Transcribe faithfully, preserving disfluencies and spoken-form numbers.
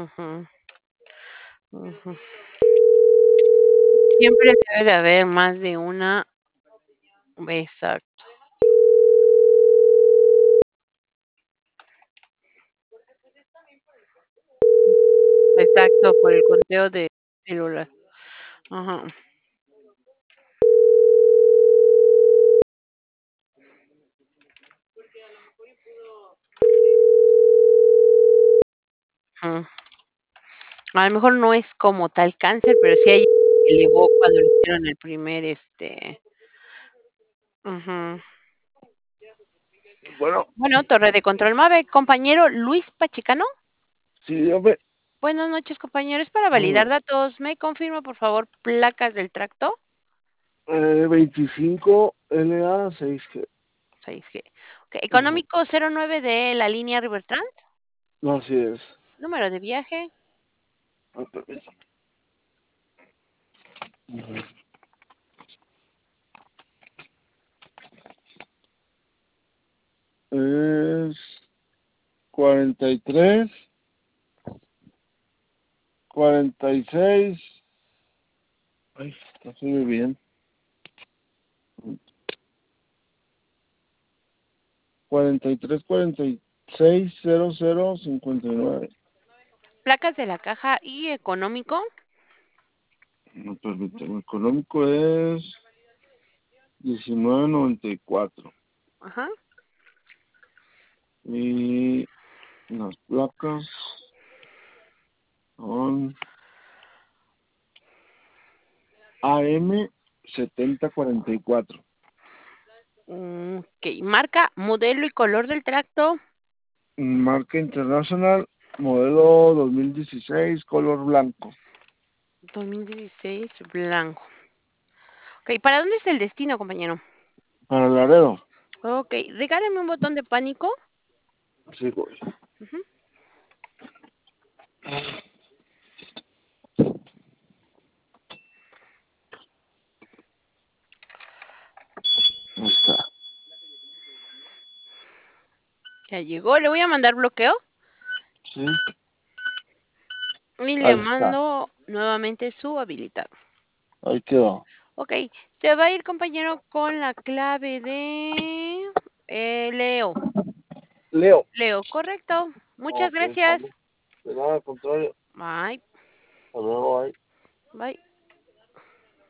Ujú. Ujú. Siempre debe de haber más de una exacto. Exacto, por el conteo de células. Ajá. Mm. A lo mejor no es como tal cáncer, pero sí hay elevó cuando le hicieron el primer, este ujú. Bueno. Bueno, torre de control MAVE, compañero Luis Pachicano. Sí, dígame. Buenas noches, compañero, es para Mm, validar datos. ¿Me confirma, por favor, placas del tracto? eh, veinticinco L A seis G. seis G. Okey, Ujú. económico cero nueve de la línea Rivertrans. No, así es. Número de viaje. Ah, permítame. Ujú. Es cuarenta y tres, cuarenta y seis. Ay, no se ve bien. cuarenta y tres, cuarenta y seis, cero cero, cincuenta y nueve. Placas de la caja y económico. No, permíteme. Económico es diecinueve noventa y cuatro. Ajá. Y las placas son A M setenta cuarenta y cuatro. Mm, okey, marca, modelo y color del tracto. Marca International, modelo dos mil dieciséis, color blanco. dos mil dieciséis, blanco. Okey, ¿para dónde es el destino, compañero? Para Laredo. Okey, regáleme un botón de pánico. Sí, güey. Ujú. Ahí está. Ya llegó, le voy a mandar bloqueo. Sí. Y le Ahí está. mando nuevamente su habilitado. Ahí quedó. Okey, se va a ir, compañero, con la clave de, eh, Leo. Leo. Leo, correcto. Muchas Ok, vamos. gracias. De nada, al contrario. Bye. Hasta luego, bye. Bye.